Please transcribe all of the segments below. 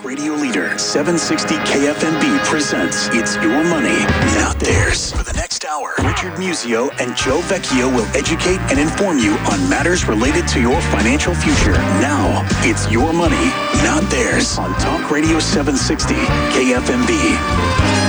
radio leader, 760 KFMB presents It's Your Money, Not Theirs. For the next hour, Richard Musio and Joe Vecchio will educate and inform you on matters related to your financial future. Now, it's Your Money, Not Theirs on Talk Radio 760 KFMB.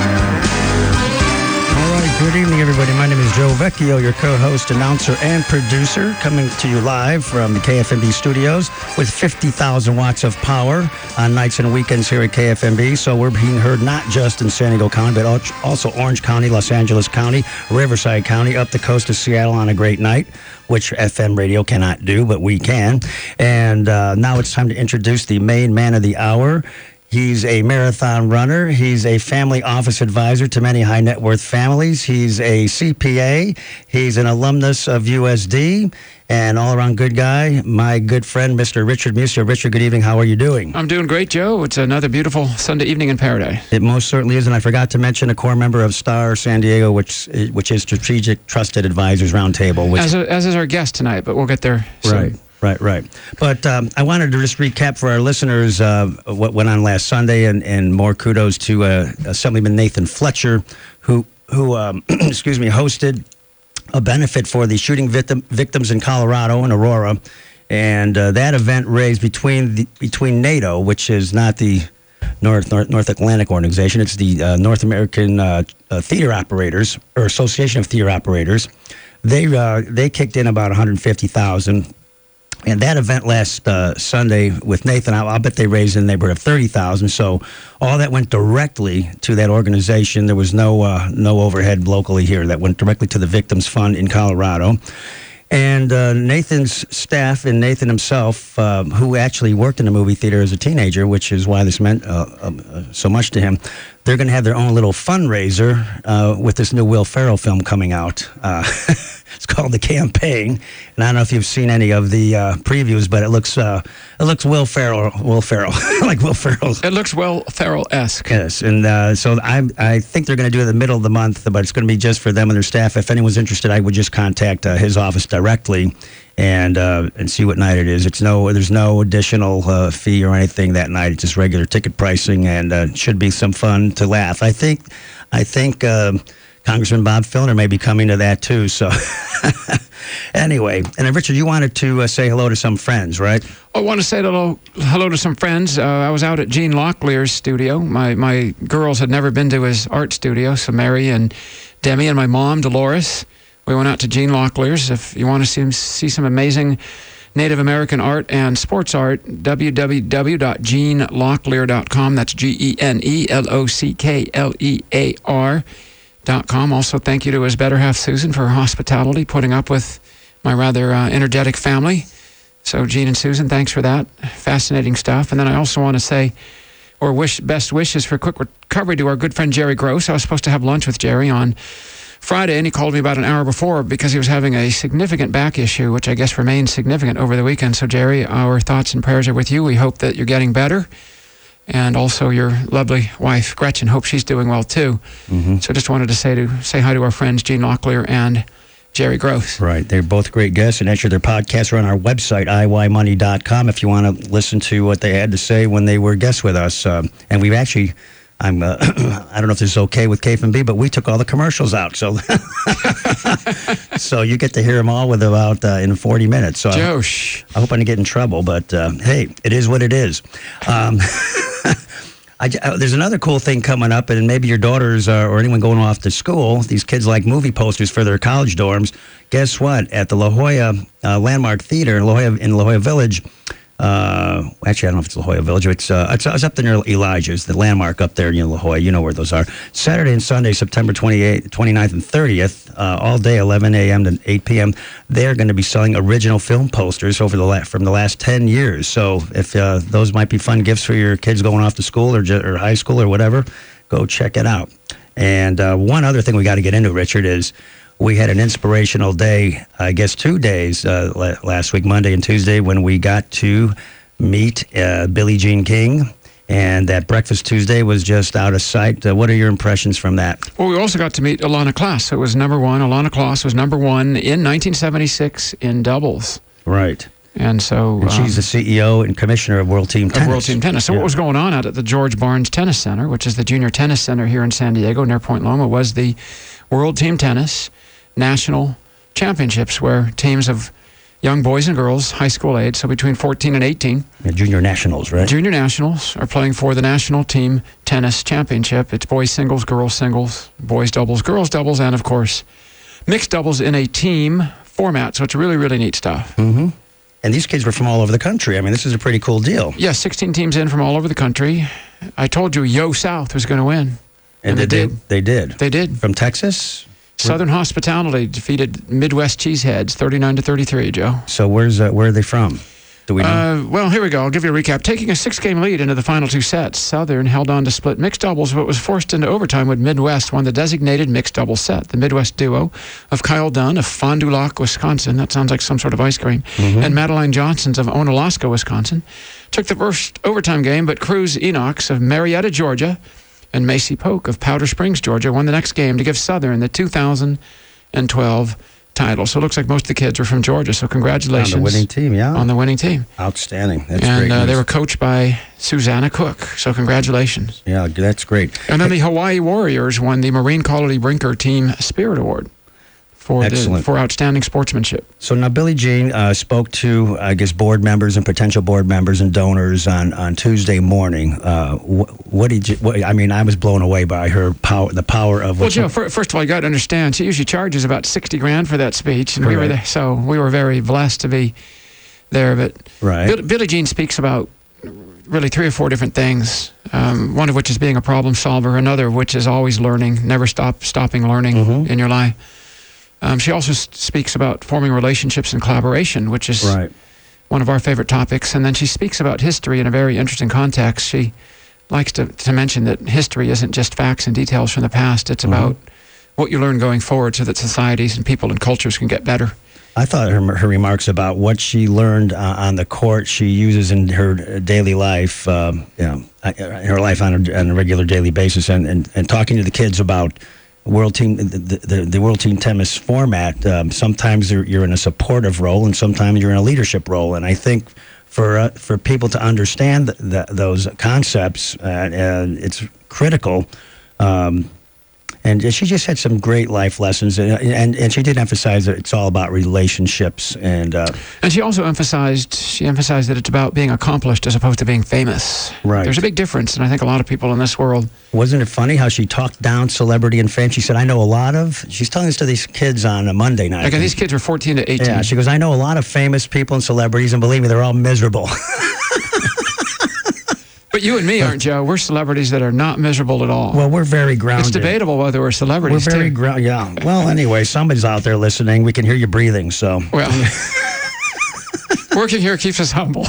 Good evening, everybody. My name is Joe Vecchio, your co-host, announcer, and producer, coming to you live from the KFMB studios with 50,000 watts of power on nights and weekends here at KFMB. So we're being heard not just in San Diego County, but also Orange County, Los Angeles County, Riverside County, up the coast of Seattle on a great night, which FM radio cannot do, but we can. And now it's time to introduce the main man of the hour. He's a marathon runner. He's a family office advisor to many high net worth families. He's a CPA. He's an alumnus of USD and all around good guy. My good friend, Mr. Richard Musio. Richard, good evening. How are you doing? I'm doing great, Joe. It's another beautiful Sunday evening in paradise. It most certainly is. And I forgot to mention a core member of STAR San Diego, which is Strategic Trusted Advisors Roundtable. As is our guest tonight, but we'll get there soon. Right. But I wanted to just recap for our listeners what went on last Sunday, and more kudos to Assemblyman Nathan Fletcher, who hosted a benefit for the shooting victims in Colorado and Aurora, and that event raised between NATO, which is not the North Atlantic organization, it's the North American Theater Operators or Association of Theater Operators. They kicked in about $150,000. And that event last Sunday with Nathan, I'll bet they raised in the neighborhood of $30,000. So all that went directly to that organization. There was no overhead locally here. That went directly to the Victims Fund in Colorado. And Nathan's staff and Nathan himself, who actually worked in a movie theater as a teenager, which is why this meant so much to him, they're going to have their own little fundraiser with this new Will Ferrell film coming out. It's called The Campaign, and I don't know if you've seen any of the previews, but it looks Will Ferrell, like Will Ferrell. It looks Will Ferrell-esque. Yes, and so I think they're going to do it in the middle of the month, but it's going to be just for them and their staff. If anyone's interested, I would just contact his office directly and see what night it is. There's no additional fee or anything that night. It's just regular ticket pricing, and should be some fun to laugh. I think Congressman Bob Filner may be coming to that too. So anyway, and Richard, you wanted to say hello to some friends, right? I want to say hello to some friends. I was out at Gene Locklear's studio. My girls had never been to his art studio, so Mary and Demi and my mom, Dolores, we went out to Gene Locklear's. If you want to see some amazing Native American art and sports art, www.genelocklear.com. That's GeneLocklear.com. Also, thank you to his better half, Susan, for her hospitality, putting up with my rather energetic family. So, Gene and Susan, thanks for that. Fascinating stuff. And then I also want to say, or wish best wishes for quick recovery to our good friend Jerry Gross. I was supposed to have lunch with Jerry on Friday, and he called me about an hour before because he was having a significant back issue, which I guess remains significant over the weekend. So, Jerry, our thoughts and prayers are with you. We hope that you're getting better. And also your lovely wife, Gretchen, hope she's doing well, too. Mm-hmm. So just wanted to say hi to our friends, Gene Locklear and Jerry Gross. Right. They're both great guests, and actually their podcasts are on our website, iymoney.com, if you want to listen to what they had to say when they were guests with us. And we've actually... I don't know if this is okay with KFMB, but we took all the commercials out, so so you get to hear them all with about in 40 minutes. So Josh, I hope I don't get in trouble, but hey, it is what it is. There's another cool thing coming up, and maybe your daughters or anyone going off to school, these kids like movie posters for their college dorms. Guess what? At the La Jolla Landmark Theater in La Jolla Village. Actually, I don't know if it's La Jolla Village. It's up there near Elijah's, the landmark up there in La Jolla. You know where those are. Saturday and Sunday, September 28th, 29th, and 30th, all day, 11 a.m. to 8 p.m., they're going to be selling original film posters from the last 10 years. So if those might be fun gifts for your kids going off to school or high school or whatever, go check it out. And one other thing we got to get into, Richard, is we had an inspirational day, I guess 2 days last week, Monday and Tuesday, when we got to meet Billie Jean King. And that Breakfast Tuesday was just out of sight. What are your impressions from that? Well, we also got to meet Ilana Klaas. So it was number one. Ilana Klaas was number one in 1976 in doubles. Right. And so... And she's the CEO and commissioner of World Team Tennis. World Team Tennis. So what was going on out at the George Barnes Tennis Center, which is the junior tennis center here in San Diego, near Point Loma, was the World Team Tennis National Championships, where teams of young boys and girls, high school age, so between 14 and 18. Yeah, junior nationals, right? Junior nationals are playing for the National Team Tennis Championship. It's boys singles, girls singles, boys doubles, girls doubles, and, of course, mixed doubles in a team format. So it's really, really neat stuff. Mm-hmm. And these kids were from all over the country. I mean, this is a pretty cool deal. Yeah, 16 teams in from all over the country. I told you Yo South was going to win. And they did. They did. They did. From Texas? Southern Hospitality defeated Midwest Cheeseheads 39-33, Joe. So where are they from? Do we know? Well, here we go. I'll give you a recap. Taking a 6-game lead into the final 2 sets, Southern held on to split mixed doubles, but was forced into overtime when Midwest won the designated mixed double set. The Midwest duo of Kyle Dunn of Fond du Lac, Wisconsin, that sounds like some sort of ice cream, and Madeline Johnsons of Onalaska, Wisconsin, took the first overtime game, but Cruz Enochs of Marietta, Georgia, and Macy Polk of Powder Springs, Georgia, won the next game to give Southern the 2012 title. So it looks like most of the kids are from Georgia. So congratulations. On the winning team, yeah. On the winning team. Outstanding. That's and great. They were coached by Susanna Cook. So congratulations. Yeah, that's great. And then the Hawaii Warriors won the Marine Quality Brinker Team Spirit Award for outstanding sportsmanship. So now Billie Jean spoke to, I guess, board members and potential board members and donors on Tuesday morning. What did you? I mean, I was blown away by her power, the power of. Well, Joe, first of all, you got to understand, she usually charges about $60,000 for that speech, and we were there, so we were very blessed to be there. But Billie Jean speaks about really 3 or 4 different things. One of which is being a problem solver. Another of which is always learning, never stopping learning in your life. She also speaks about forming relationships and collaboration, which is one of our favorite topics. And then she speaks about history in a very interesting context. She likes to mention that history isn't just facts and details from the past. It's about what you learn going forward so that societies and people and cultures can get better. I thought her remarks about what she learned on the court she uses in her daily life, in her life on a regular daily basis, and talking to the kids about World Team, the World Team Tennis format. Sometimes you're in a supportive role, and sometimes you're in a leadership role. And I think for people to understand those concepts, it's critical. And she just had some great life lessons, and she did emphasize that it's all about relationships. And she also emphasized that it's about being accomplished as opposed to being famous. Right. There's a big difference, and I think a lot of people in this world. Wasn't it funny how she talked down celebrity and fame? She said, she's telling this to these kids on a Monday night. Like, these kids were 14 to 18. Yeah, she goes, I know a lot of famous people and celebrities, and believe me, they're all miserable. But you and me aren't, Joe. We're celebrities that are not miserable at all. Well, we're very grounded. It's debatable whether we're celebrities, We're very grounded, yeah. Well, anyway, somebody's out there listening. We can hear you breathing, so. Well, working here keeps us humble.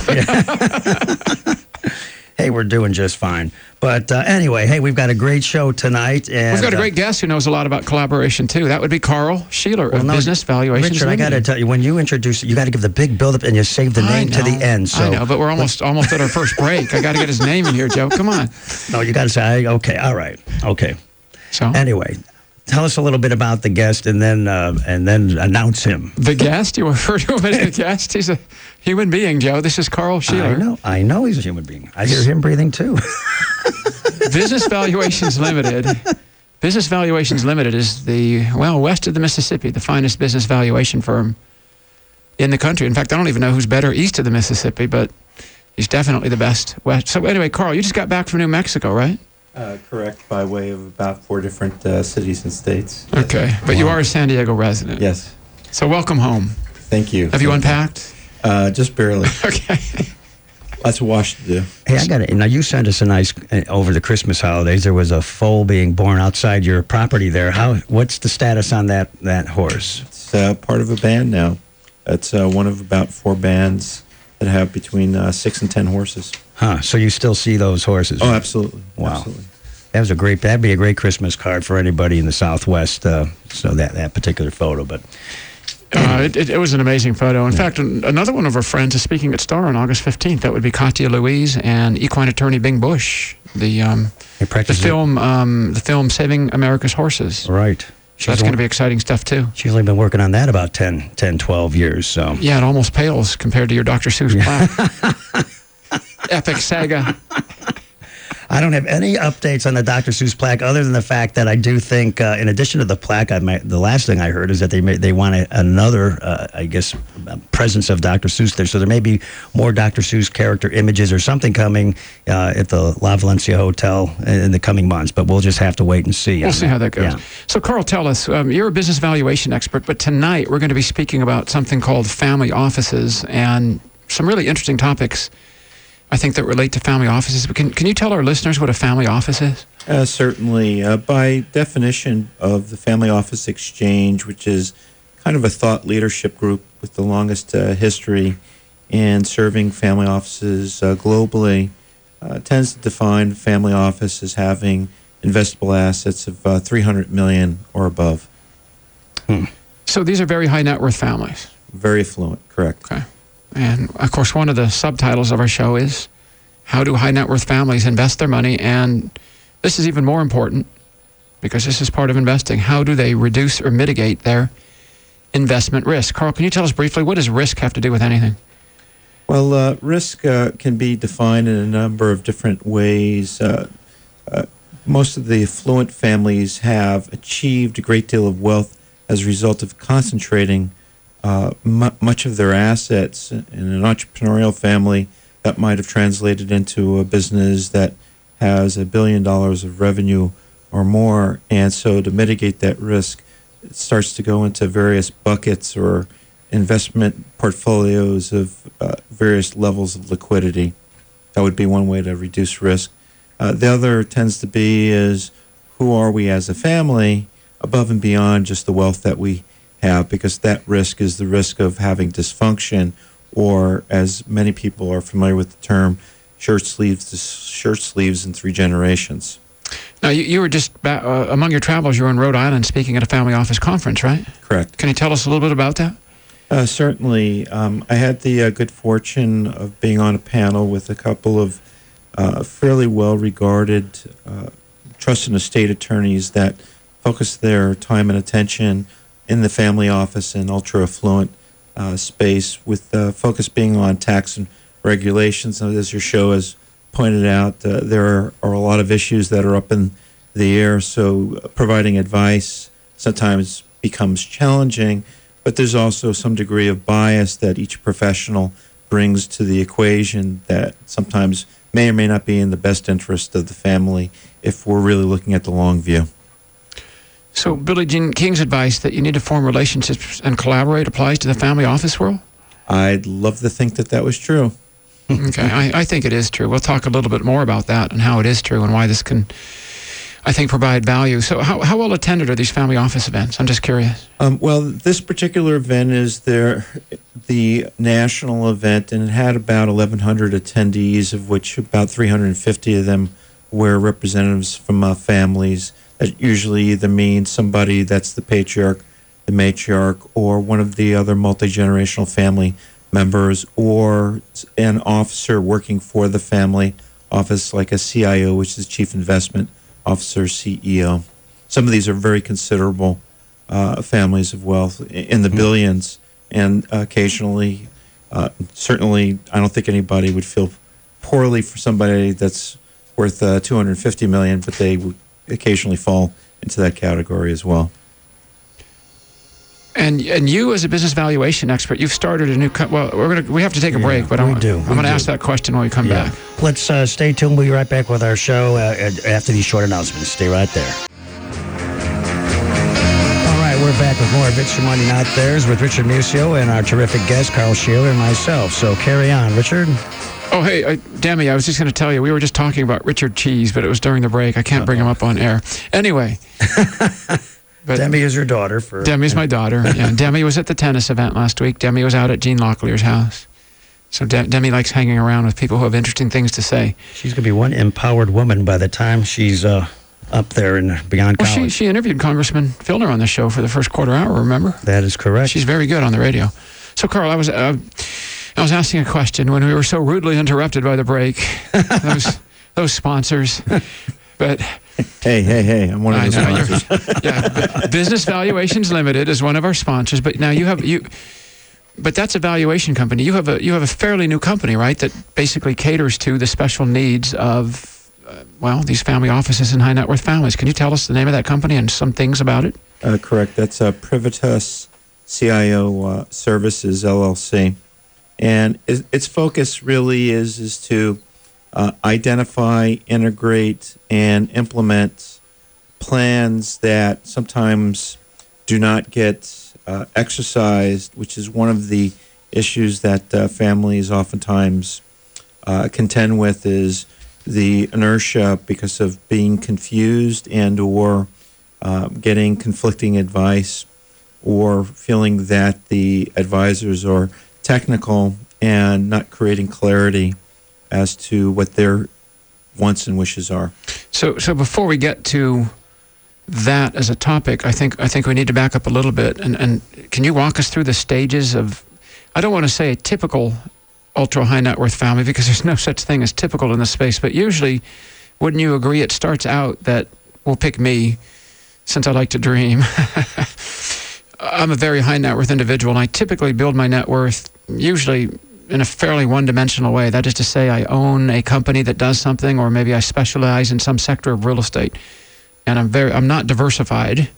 Hey, we're doing just fine. But anyway, hey, we've got a great show tonight. And we've got a great guest who knows a lot about collaboration, too. That would be Carl Sheeler of Business Valuations Richard, Limited. I got to tell you, when you introduce it, you got to give the big build-up, and you save the name to the end. So. I know, but we're almost at our first break. I got to get his name in here, Joe. Come on. No, you got to say, okay, all right, okay. So anyway, tell us a little bit about the guest, and then announce him. The guest? You refer to him as the guest? He's a human being, Joe. This is Carl Sheeler. I know he's a human being. I hear him breathing, too. Business Valuations Limited. Business Valuations Limited is west of the Mississippi, the finest business valuation firm in the country. In fact, I don't even know who's better east of the Mississippi, but he's definitely the best west. So anyway, Carl, you just got back from New Mexico, right? Correct, by way of about 4 different cities and states. Okay, but you are a San Diego resident. Yes. So welcome home. Thank you. Have you unpacked? Just barely. Okay. Lots of wash to do. Hey, I got it. Now, you sent us a nice, over the Christmas holidays, there was a foal being born outside your property there. What's the status on that horse? It's part of a band now. It's one of about 4 bands that have between 6 and 10 horses. Huh, so you still see those horses? Oh, absolutely. Wow. Absolutely. That'd be a great Christmas card for anybody in the Southwest, so that particular photo, but... It was an amazing photo. In fact, another one of our friends is speaking at Star on August 15th. That would be Katya Louise and equine attorney Bing Bush. The film Saving America's Horses. Right. So that's going to be exciting stuff, too. She's only been working on that about 10, 12 years. So Yeah, it almost pales compared to your Dr. Seuss plaque. Epic saga. I don't have any updates on the Dr. Seuss plaque other than the fact that I do think, in addition to the plaque, the last thing I heard is that they want another, presence of Dr. Seuss there. So there may be more Dr. Seuss character images or something coming at the La Valencia Hotel in the coming months. But we'll just have to wait and see. We'll see how that goes. Yeah. So, Carl, tell us, you're a business valuation expert, but tonight we're going to be speaking about something called family offices and some really interesting topics, I think, that relate to family offices. Can you tell our listeners what a family office is? Certainly. By definition of the Family Office Exchange, which is kind of a thought leadership group with the longest history in serving family offices globally, tends to define family office as having investable assets of $300 million or above. So these are very high net worth families. Very affluent, correct. Okay. And, of course, one of the subtitles of our show is how do high net worth families invest their money? And this is even more important because this is part of investing. How do they reduce or mitigate their investment risk? Carl, can you tell us briefly, what does risk have to do with anything? Well, risk can be defined in a number of different ways. Most of the affluent families have achieved a great deal of wealth as a result of concentrating much of their assets in an entrepreneurial family. That might have translated into a business that has $1 billion of revenue or more. And so to mitigate that risk, it starts to go into various buckets or investment portfolios of various levels of liquidity. That would be one way to reduce risk. The other tends to be is who are we as a family above and beyond just the wealth that we have, because that risk is the risk of having dysfunction, or as many people are familiar with the term, shirt sleeves in 3 generations. Now, you were just, among your travels, you were in Rhode Island speaking at a family office conference, right? Correct. Can you tell us a little bit about that? Certainly. I had the good fortune of being on a panel with a couple of fairly well-regarded trust and estate attorneys that focus their time and attention in the family office and ultra-affluent space, with focus being on tax and regulations. As your show has pointed out, there are a lot of issues that are up in the air, so providing advice sometimes becomes challenging, but there's also some degree of bias that each professional brings to the equation that sometimes may or may not be in the best interest of the family if we're really looking at the long view. So Billie Jean King's advice that you need to form relationships and collaborate applies to the family office world? I'd love to think that was true. Okay, I think it is true. We'll talk a little bit more about that and how it is true and why this can, I think, provide value. So how well attended are these family office events? I'm just curious. Well, this particular event is the national event, and it had about 1,100 attendees, of which about 350 of them were representatives from families. That usually either means somebody that's the patriarch, the matriarch, or one of the other multi-generational family members, or an officer working for the family office, like a CIO, which is Chief Investment Officer, CEO. Some of these are very considerable families of wealth in the billions, and occasionally, certainly, I don't think anybody would feel poorly for somebody that's worth $250 million, but they would occasionally fall into that category as well. And you, as a business valuation expert, you've started a new. We have to take a break, but I'm going to ask that question when we come back. Let's stay tuned. We'll be right back with our show after these short announcements. Stay right there. All right, we're back with more of It's Your Money, Not Theirs with Richard Musio and our terrific guest, Carl Shearer, and myself. So carry on, Richard. Oh, hey, Demi, I was just going to tell you, we were just talking about Richard Cheese, but it was during the break. I can't bring him up on air. Anyway. Demi is your daughter. Demi's my daughter. Yeah, Demi was at the tennis event last week. Demi was out at Gene Locklear's house. So Demi likes hanging around with people who have interesting things to say. She's going to be one empowered woman by the time she's up there and beyond college. Well, she interviewed Congressman Filner on the show for the first quarter hour, remember? That is correct. She's very good on the radio. So, Carl, I was asking a question when we were so rudely interrupted by the break. Those sponsors. But Hey! I'm one of those sponsors. yeah, Business Valuations Limited is one of our sponsors. But now but that's a valuation company. You have a fairly new company, right? That basically caters to the special needs of these family offices and high net worth families. Can you tell us the name of that company and some things about it? Correct. That's Privitas CIO Services LLC, and its focus really is to identify, integrate, and implement plans that sometimes do not get exercised, which is one of the issues that families oftentimes contend with, is the inertia because of being confused and or getting conflicting advice, or feeling that the advisors are technical and not creating clarity as to what their wants and wishes are. So before we get to that as a topic, I think we need to back up a little bit. And can you walk us through the stages of, I don't want to say a typical ultra high net worth family, because there's no such thing as typical in this space, but usually, wouldn't you agree, it starts out that, we'll pick me, since I like to dream. I'm a very high net worth individual, and I typically build my net worth usually in a fairly one-dimensional way. That is to say, I own a company that does something, or maybe I specialize in some sector of real estate, and I'm not diversified.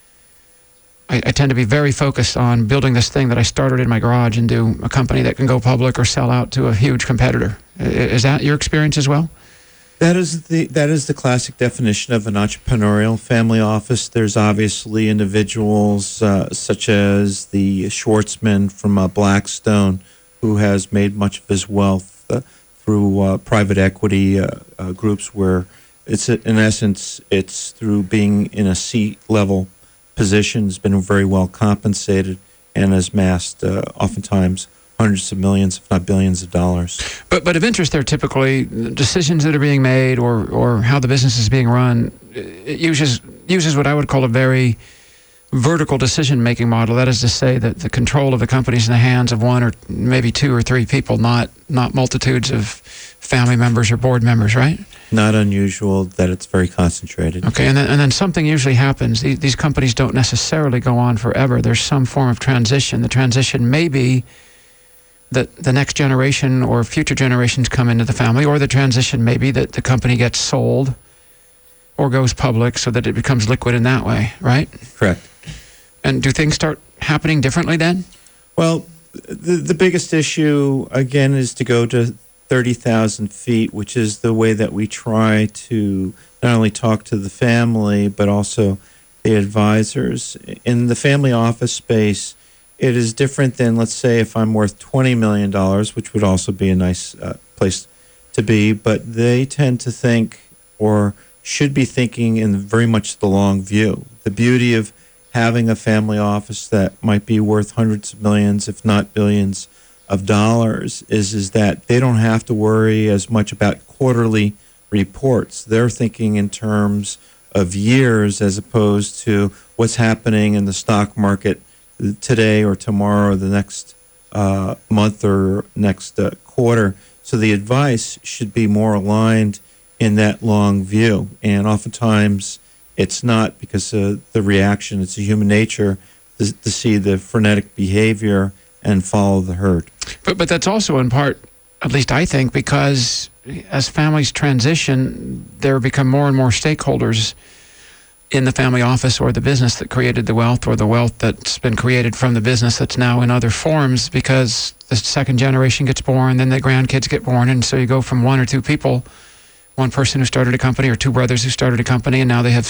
I tend to be very focused on building this thing that I started in my garage into a company that can go public or sell out to a huge competitor. Is that your experience as well? That is the classic definition of an entrepreneurial family office. There's obviously individuals such as the Schwartzman from Blackstone, who has made much of his wealth through private equity groups, where it's in essence it's through being in a C-level position, has been very well compensated, and has amassed oftentimes hundreds of millions, if not billions of dollars. But of interest there, typically, decisions that are being made or how the business is being run, it uses what I would call a very vertical decision-making model. That is to say that the control of the company is in the hands of one or maybe two or three people, not multitudes of family members or board members, right? Not unusual that it's very concentrated. Okay, and then something usually happens. These companies don't necessarily go on forever. There's some form of transition. The transition may be that the next generation or future generations come into the family, or the transition may be that the company gets sold or goes public so that it becomes liquid in that way, right? Correct. And do things start happening differently then? Well, the biggest issue, again, is to go to 30,000 feet, which is the way that we try to not only talk to the family, but also the advisors. In the family office space, it is different than, let's say, if I'm worth $20 million, which would also be a nice place to be, but they tend to think, or should be thinking, in very much the long view. The beauty of having a family office that might be worth hundreds of millions, if not billions of dollars, is that they don't have to worry as much about quarterly reports. They're thinking in terms of years, as opposed to what's happening in the stock market today or tomorrow or the next month or next quarter. So the advice should be more aligned in that long view. And oftentimes it's not, because of the reaction. It's a human nature to see the frenetic behavior and follow the herd. But that's also in part, at least I think, because as families transition, there become more and more stakeholders in the family office or the business that created the wealth, or the wealth that's been created from the business that's now in other forms, because the second generation gets born, then the grandkids get born, and so you go from one or two people, one person who started a company, or two brothers who started a company, and now they have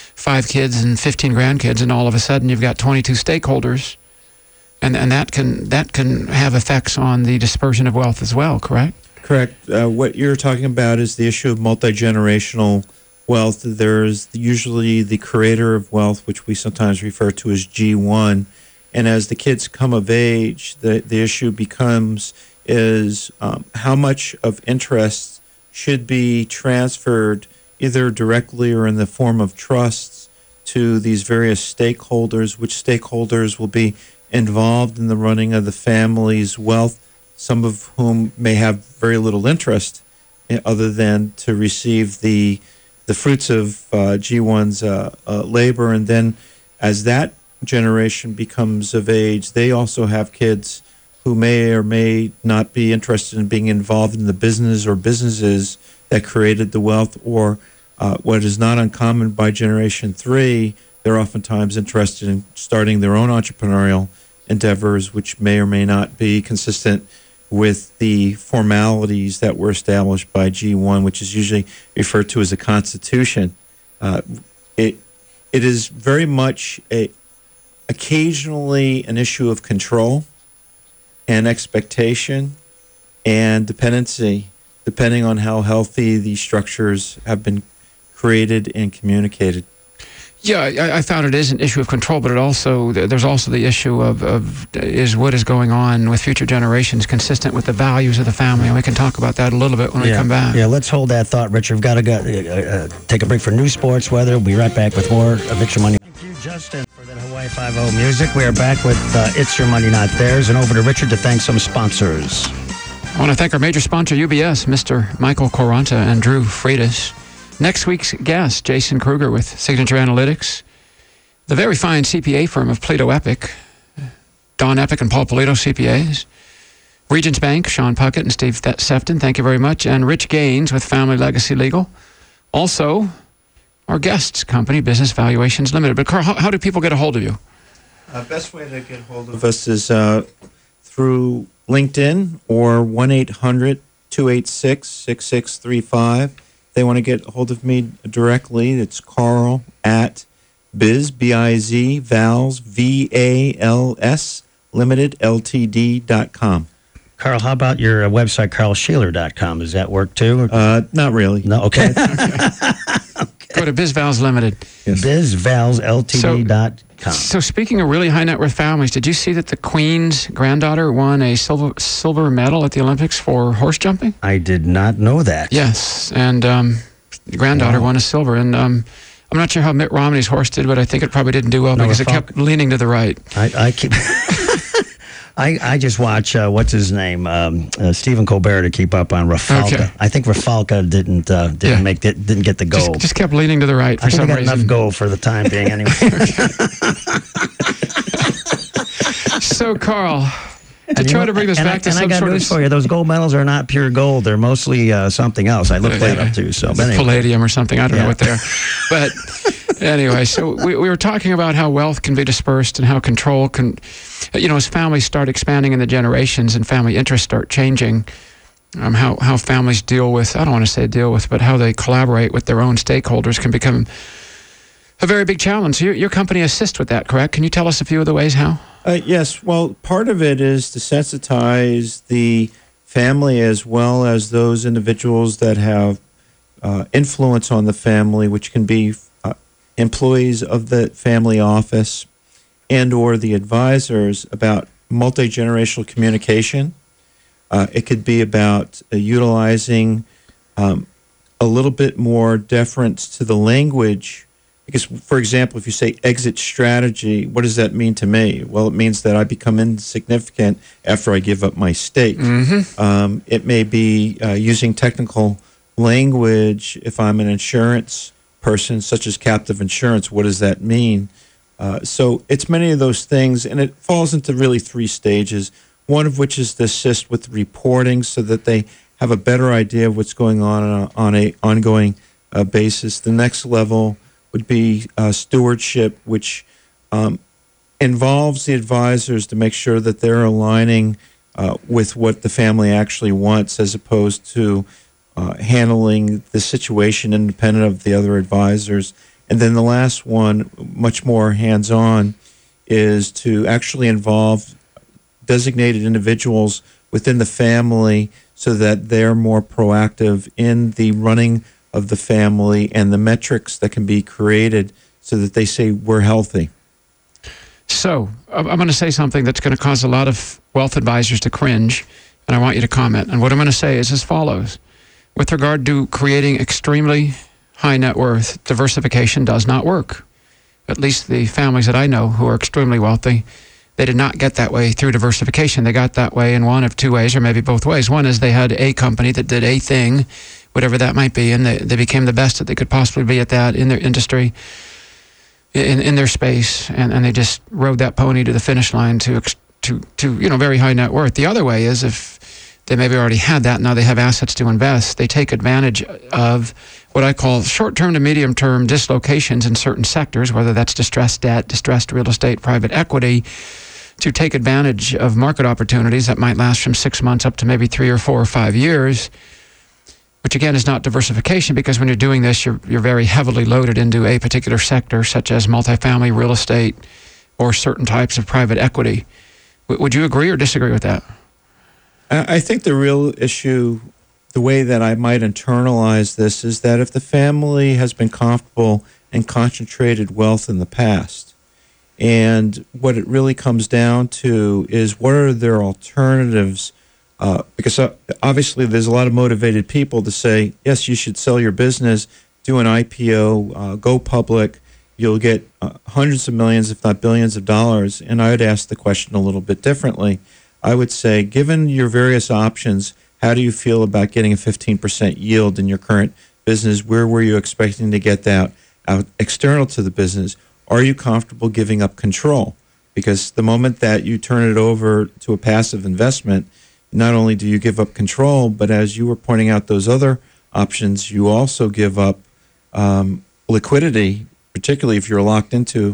5 kids and 15 grandkids, and all of a sudden you've got 22 stakeholders, and that can have effects on the dispersion of wealth as well, correct? Correct. What you're talking about is the issue of multi-generational wealth. There's usually the creator of wealth, which we sometimes refer to as G1, and as the kids come of age, the issue becomes is how much of interest should be transferred, either directly or in the form of trusts, to these various stakeholders, which stakeholders will be involved in the running of the family's wealth, some of whom may have very little interest other than to receive the the fruits of G1's labor, and then as that generation becomes of age, they also have kids who may or may not be interested in being involved in the business or businesses that created the wealth, or what is not uncommon by Generation 3, they're oftentimes interested in starting their own entrepreneurial endeavors, which may or may not be consistent with the formalities that were established by G1, which is usually referred to as a constitution. It is very much occasionally an issue of control and expectation and dependency, depending on how healthy these structures have been created and communicated. Yeah, I found it is an issue of control, but there's also the issue of is what is going on with future generations consistent with the values of the family, and we can talk about that a little bit when we come back. Yeah, let's hold that thought, Richard. We've got to take a break for news, sports, weather. We'll be right back with more of It's Your Money. Thank you, Justin, for that Hawaii Five-0 music. We are back with It's Your Money, Not Theirs, and over to Richard to thank some sponsors. I want to thank our major sponsor, UBS, Mr. Michael Quaranta and Drew Freitas. Next week's guest, Jason Kruger with Signature Analytics. The very fine CPA firm of Polito Epic, Don Epic and Paul Polito CPAs. Regions Bank, Sean Puckett and Steve Sefton, thank you very much. And Rich Gaines with Family Legacy Legal. Also, our guest's company, Business Valuations Limited. But Carl, how do people get a hold of you? Best way to get a hold of us is through LinkedIn or 1-800-286-6635. They want to get a hold of me directly. It's Carl at B-I-Z, Vals, V-A-L-S, Limited, Ltd.com. Carl, how about your website, carlshaler.com? Does that work too? Not really. No, okay. Go to BizVals Limited. Yes. BizValsLTD.com. So speaking of really high net worth families, did you see that the Queen's granddaughter won a silver medal at the Olympics for horse jumping? I did not know that. Yes, and the granddaughter won a silver. And I'm not sure how Mitt Romney's horse did, but I think it probably didn't do well because it kept leaning to the right. I keep... I just watch what's his name, Stephen Colbert, to keep up on Rafalka. Okay. I think Rafalka didn't get the gold. Just kept leaning to the right for some reason. I got enough gold for the time being anyway. So Carl, to try to bring this back to some sort of... And I got news for you. Those gold medals are not pure gold. They're mostly something else. I looked that up too. So anyway. Palladium or something. I don't know what they are. But anyway, so we were talking about how wealth can be dispersed and how control can... as families start expanding in the generations and family interests start changing, how families deal with, I don't want to say deal with, but how they collaborate with their own stakeholders can become a very big challenge. So your company assists with that, correct? Can you tell us a few of the ways how? Yes. Well, part of it is to sensitize the family as well as those individuals that have influence on the family, which can be employees of the family office and or the advisors, about multi-generational communication. It could be about utilizing a little bit more deference to the language. Because, for example, if you say exit strategy, what does that mean to me? Well, it means that I become insignificant after I give up my stake. Mm-hmm. It may be using technical language. If I'm an insurance person, such as captive insurance, what does that mean? So it's many of those things, and it falls into really three stages, one of which is to assist with reporting so that they have a better idea of what's going on an ongoing basis. The next level would be stewardship, which involves the advisors to make sure that they're aligning with what the family actually wants, as opposed to handling the situation independent of the other advisors. And then the last one, much more hands-on, is to actually involve designated individuals within the family so that they're more proactive in the running of the family and the metrics that can be created so that they say we're healthy. So I'm going to say something that's going to cause a lot of wealth advisors to cringe, and I want you to comment. And what I'm going to say is as follows. With regard to creating extremely high net worth, diversification does not work. At least the families that I know who are extremely wealthy, they did not get that way through diversification. They got that way in one of two ways, or maybe both ways. One is they had a company that did a thing whatever that might be, and they became the best that they could possibly be at that in their industry, in their space, and they just rode that pony to the finish line to very high net worth. The other way is if they maybe already had that, now they have assets to invest, they take advantage of what I call short-term to medium-term dislocations in certain sectors, whether that's distressed debt, distressed real estate, private equity, to take advantage of market opportunities that might last from 6 months up to maybe 3 or 4 or 5 years, which again is not diversification, because when you're doing this, you're very heavily loaded into a particular sector, such as multifamily real estate or certain types of private equity. Would you agree or disagree with that? I think the real issue, the way that I might internalize this, is that if the family has been comfortable and concentrated wealth in the past, and what it really comes down to is what are their alternatives, because obviously there's a lot of motivated people to say, yes, you should sell your business, do an IPO, go public, you'll get hundreds of millions, if not billions of dollars. And I would ask the question a little bit differently. I would say, given your various options, how do you feel about getting a 15% yield in your current business? Where were you expecting to get that out external to the business? Are you comfortable giving up control? Because the moment that you turn it over to a passive investment, not only do you give up control, but as you were pointing out those other options, you also give up liquidity, particularly if you're locked into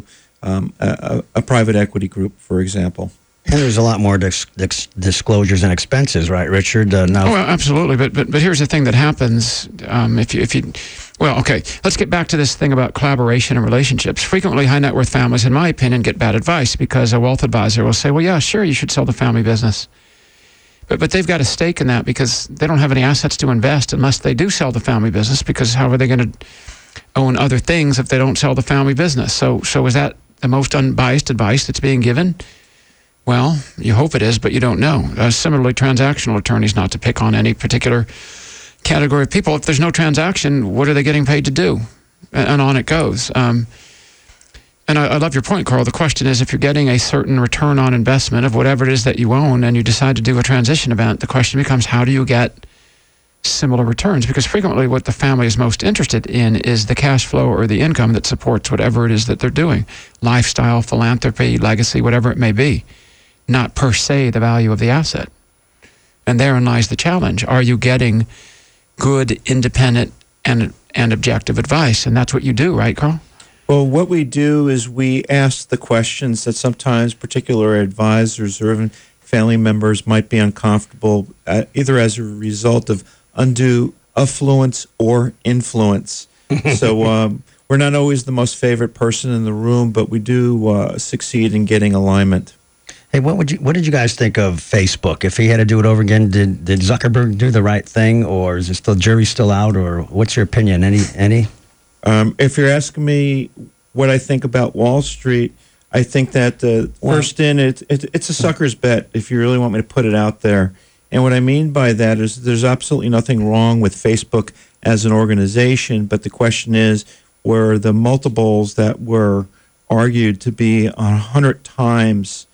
a private equity group, for example. And there's a lot more disclosures and expenses, right, Richard? Now, well, absolutely. But here's the thing that happens if you. Well, okay. Let's get back to this thing about collaboration and relationships. Frequently, high net worth families, in my opinion, get bad advice because a wealth advisor will say, "Well, yeah, sure, you should sell the family business," but they've got a stake in that because they don't have any assets to invest unless they do sell the family business. Because how are they going to own other things if they don't sell the family business? So is that the most unbiased advice that's being given? Well, you hope it is, but you don't know. Similarly, transactional attorneys, not to pick on any particular category of people, if there's no transaction, what are they getting paid to do? And on it goes. And I love your point, Carl. The question is, if you're getting a certain return on investment of whatever it is that you own and you decide to do a transition event, the question becomes, how do you get similar returns? Because frequently what the family is most interested in is the cash flow or the income that supports whatever it is that they're doing. Lifestyle, philanthropy, legacy, whatever it may be. Not per se the value of the asset. And therein lies the challenge. Are you getting good, independent, and objective advice? And that's what you do, right, Carl? Well, what we do is we ask the questions that sometimes particular advisors or even family members might be uncomfortable, either as a result of undue affluence or influence. So we're not always the most favorite person in the room, but we do succeed in getting alignment. hey, what did you guys think of Facebook? If he had to do it over again, did Zuckerberg do the right thing, or is it still jury's still out, or what's your opinion? Any? If you're asking me what I think about Wall Street, I think that first it's a sucker's bet, if you really want me to put it out there. And what I mean by that is there's absolutely nothing wrong with Facebook as an organization, but the question is, were the multiples that were argued to be 100 times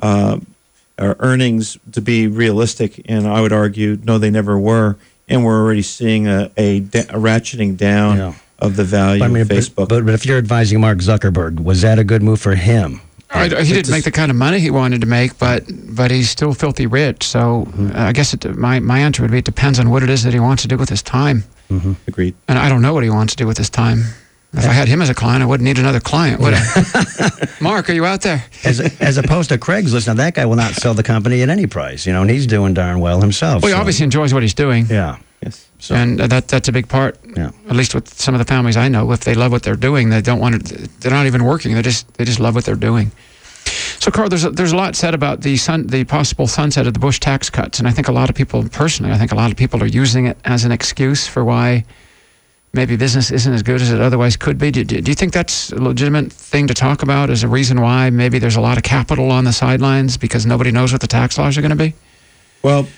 earnings to be realistic? And I would argue, no, they never were. And we're already seeing a ratcheting down of the value of Facebook. But if you're advising Mark Zuckerberg, was that a good move for him? He didn't make the kind of money he wanted to make, but he's still filthy rich. So I guess my answer would be it depends on what it is that he wants to do with his time. Mm-hmm. Agreed. And I don't know what he wants to do with his time. If I had him as a client, I wouldn't need another client, would I? Mark, are you out there? As opposed to Craigslist, now that guy will not sell the company at any price, and he's doing darn well himself. Well, he obviously enjoys what he's doing. Yeah. Yes. So. And that's a big part. Yeah. At least with some of the families I know, if they love what they're doing, they don't want to. They're not even working. They just love what they're doing. So, Carl, there's a lot said about the possible sunset of the Bush tax cuts, and I think a lot of people are using it as an excuse for why maybe business isn't as good as it otherwise could be. Do you think that's a legitimate thing to talk about as a reason why maybe there's a lot of capital on the sidelines because nobody knows what the tax laws are going to be? Well,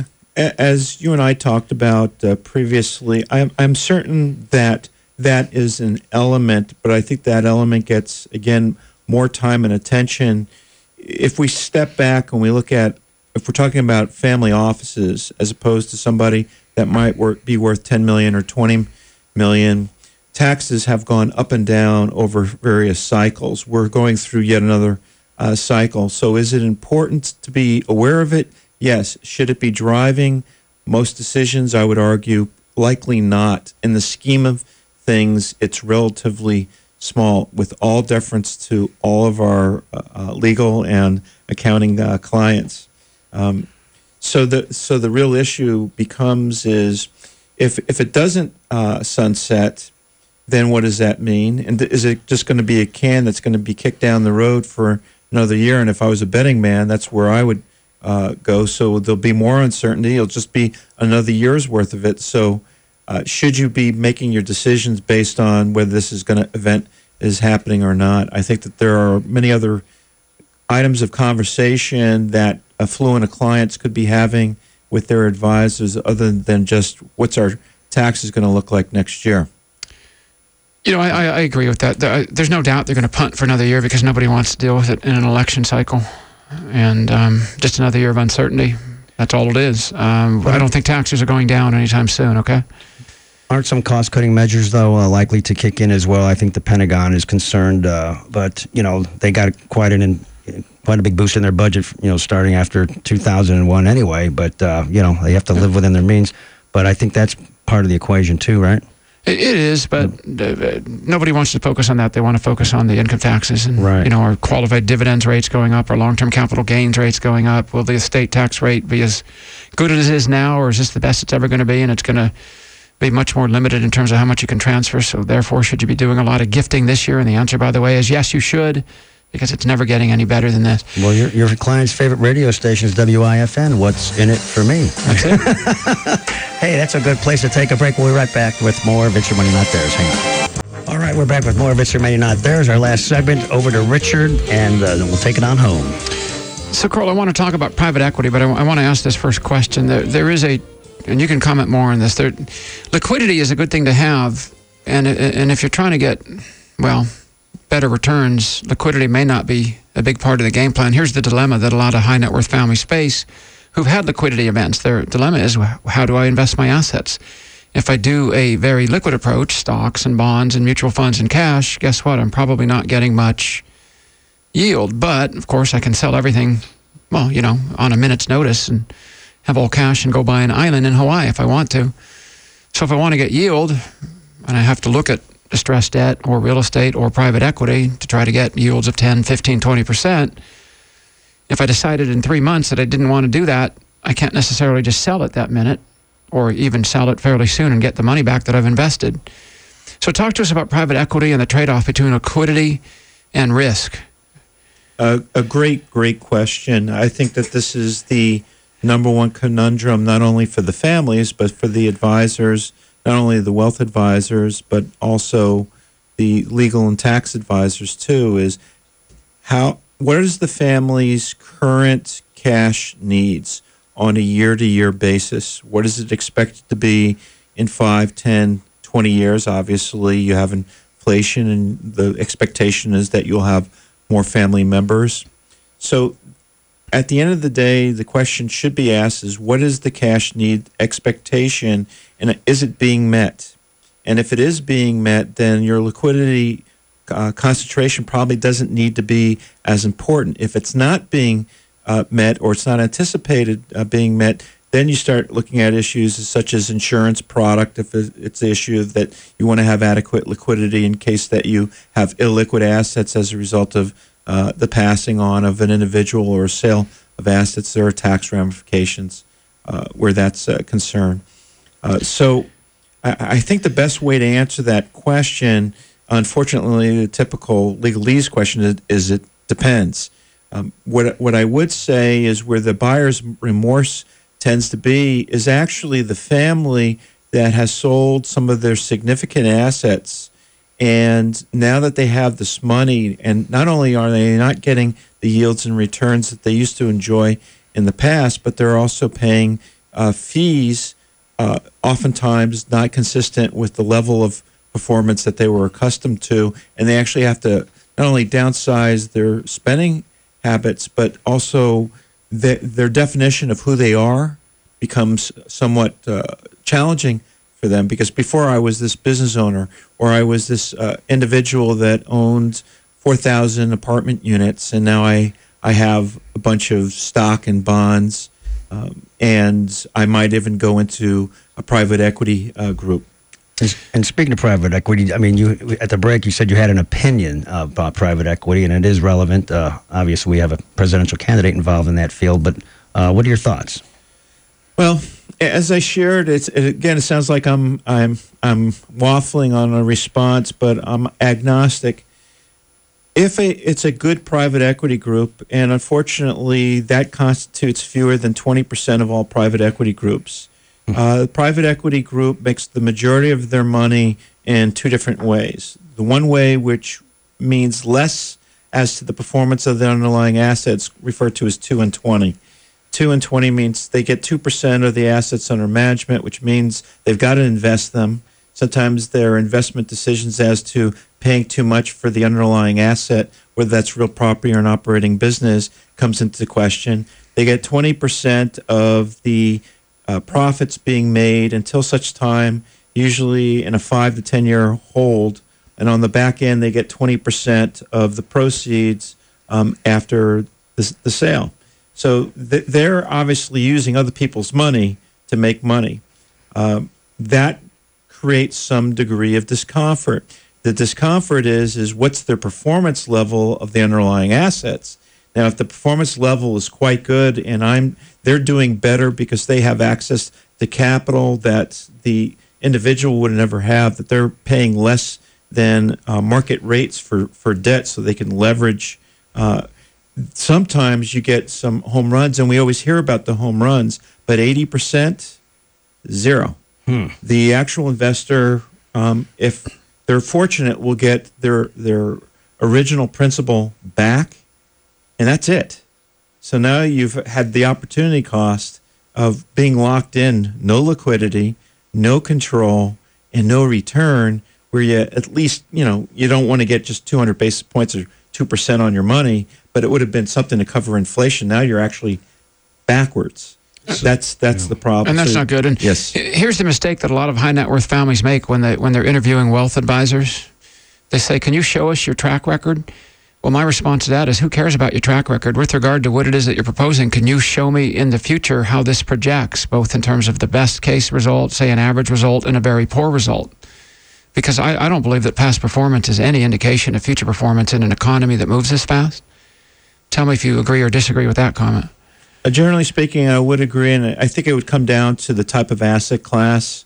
as you and I talked about previously, I'm certain that is an element, but I think that element gets, again, more time and attention. If we step back and we look at, if we're talking about family offices as opposed to somebody that might be worth $10 million or $20 million. Taxes have gone up and down over various cycles. We're going through yet another cycle. So is it important to be aware of it? Yes. Should it be driving most decisions? I would argue likely not. In the scheme of things, it's relatively small, with all deference to all of our legal and accounting clients. So the real issue becomes is if it doesn't sunset, then what does that mean? And is it just going to be a can that's going to be kicked down the road for another year? And if I was a betting man, that's where I would go. So there'll be more uncertainty. It'll just be another year's worth of it. So should you be making your decisions based on whether this event is happening or not? I think that there are many other items of conversation that affluent clients could be having with their advisors other than just what's our taxes going to look like next year. You know, I agree with that. There's no doubt they're going to punt for another year because nobody wants to deal with it in an election cycle. And just another year of uncertainty. That's all it is. I don't think taxes are going down anytime soon, okay? Aren't some cost-cutting measures, though, likely to kick in as well? I think the Pentagon is concerned, but, you know, they got quite a big boost in their budget, you know, starting after 2001 anyway, but, you know, they have to live within their means. But I think that's part of the equation, too, right? It is, but nobody wants to focus on that. They want to focus on the income taxes and, right. You know, our qualified dividends rates going up, our long-term capital gains rates going up. Will the estate tax rate be as good as it is now, or is this the best it's ever going to be? And it's going to be much more limited in terms of how much you can transfer. So therefore, should you be doing a lot of gifting this year? And the answer, by the way, is yes, you should, because it's never getting any better than this. Well, your client's favorite radio station is WIFN. What's in it for me? That's it. Hey, that's a good place to take a break. We'll be right back with more of It's Your Money, Not Theirs. Hang on. All right, we're back with more of It's Your Money, Not Theirs. Our last segment, over to Richard, and then we'll take it on home. So, Carl, I want to talk about private equity, but I want to ask this first question. There is and you can comment more on this, liquidity is a good thing to have, and if you're trying to get, well, better returns, liquidity may not be a big part of the game plan. Here's the dilemma that a lot of high net worth families face who've had liquidity events. Their dilemma is, how do I invest my assets? If I do a very liquid approach, stocks and bonds and mutual funds and cash, guess what? I'm probably not getting much yield. But, of course, I can sell everything, well, you know, on a minute's notice and have all cash and go buy an island in Hawaii if I want to. So if I want to get yield, and I have to look at distressed debt or real estate or private equity to try to get yields of 10, 15, 20%, if I decided in 3 months that I didn't want to do that, I can't necessarily just sell it that minute or even sell it fairly soon and get the money back that I've invested. So talk to us about private equity and the trade-off between liquidity and risk. A great question. I think that this is the number one conundrum, not only for the families, but for the advisors, not only the wealth advisors, but also the legal and tax advisors too, is what is the family's current cash needs on a year-to-year basis? What is it expected to be in 5, 10, 20 years? Obviously, you have inflation, and the expectation is that you'll have more family members. So at the end of the day, the question should be asked is, what is the cash need expectation, and is it being met? And if it is being met, then your liquidity concentration probably doesn't need to be as important. If it's not being met, or it's not anticipated being met, then you start looking at issues such as insurance product. If it's the issue that you want to have adequate liquidity in case that you have illiquid assets as a result of the passing on of an individual or a sale of assets, there are tax ramifications where that's concerned. So I think the best way to answer that question, unfortunately, the typical legalese question is it depends. What I would say is where the buyer's remorse tends to be is actually the family that has sold some of their significant assets, and now that they have this money, and not only are they not getting the yields and returns that they used to enjoy in the past, but they're also paying fees, oftentimes not consistent with the level of performance that they were accustomed to, and they actually have to not only downsize their spending habits, but also their definition of who they are becomes somewhat challenging for them, because before I was this business owner, or I was this individual that owned 4,000 apartment units, and now I have a bunch of stock and bonds, and I might even go into a private equity group. And speaking of private equity, I mean, you at the break you said you had an opinion about private equity, and it is relevant. Obviously, we have a presidential candidate involved in that field, but what are your thoughts? Well, as I shared, it sounds like I'm waffling on a response, but I'm agnostic. If it's a good private equity group, and unfortunately that constitutes fewer than 20% of all private equity groups, the private equity group makes the majority of their money in two different ways. The one way, which means less as to the performance of the underlying assets, referred to as 2 and 20. 2 and 20 means they get 2% of the assets under management, which means they've got to invest them. Sometimes their investment decisions as to paying too much for the underlying asset, whether that's real property or an operating business, comes into question. They get 20% of the profits being made until such time, usually in a 5 to 10 year hold, and on the back end they get 20% of the proceeds after the sale. So they're obviously using other people's money to make money. That creates some degree of discomfort. The discomfort is what's their performance level of the underlying assets. Now, if the performance level is quite good and they're doing better because they have access to capital that the individual would never have, that they're paying less than market rates for debt so they can leverage. Sometimes you get some home runs, and we always hear about the home runs, but 80%, zero. The actual investor, if they're fortunate, will get their original principal back, and that's it. So now you've had the opportunity cost of being locked in, no liquidity, no control, and no return, where you at least, you don't want to get just 200 basis points or 2% on your money, but it would have been something to cover inflation. Now you're actually backwards. That's the problem. And that's not good. And yes. Here's the mistake that a lot of high net worth families make when they're interviewing wealth advisors. They say, "Can you show us your track record?" Well, my response to that is, who cares about your track record? With regard to what it is that you're proposing, can you show me in the future how this projects, both in terms of the best case result, say an average result, and a very poor result? Because I don't believe that past performance is any indication of future performance in an economy that moves this fast. Tell me if you agree or disagree with that comment. Generally speaking, I would agree, and I think it would come down to the type of asset class.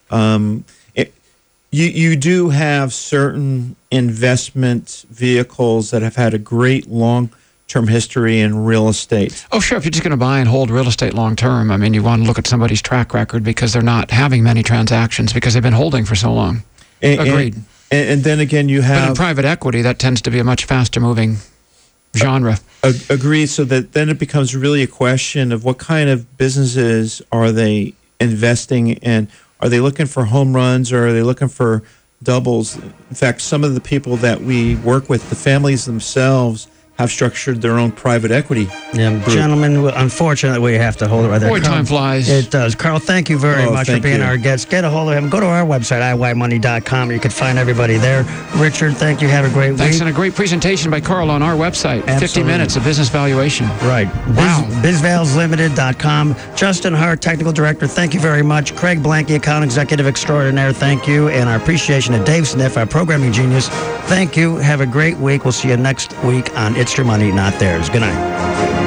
You do have certain investment vehicles that have had a great long-term history in real estate. Oh, sure. If you're just going to buy and hold real estate long-term, I mean, you want to look at somebody's track record because they're not having many transactions because they've been holding for so long. Agreed. And then again, you have... But in private equity, that tends to be a much faster-moving genre. Agreed. So that then it becomes really a question of what kind of businesses are they investing in? Are they looking for home runs, or are they looking for doubles? In fact, some of the people that we work with, the families themselves, have structured their own private equity. Yeah, gentlemen, unfortunately, we have to hold it right there. Boy, time flies. It does. Carl, thank you very much for being our guest. Get a hold of him. Go to our website, iymoney.com. You can find everybody there. Richard, thank you. Have a great week. Thanks, and a great presentation by Carl on our website. Absolutely. 50 minutes of business valuation. Right. Wow. BizValsLimited.com. Justin Hart, Technical Director, thank you very much. Craig Blanke, Account Executive Extraordinaire, thank you. And our appreciation to Dave Sniff, our Programming Genius. Thank you. Have a great week. We'll see you next week on It's Your Money, Not Theirs. Good night.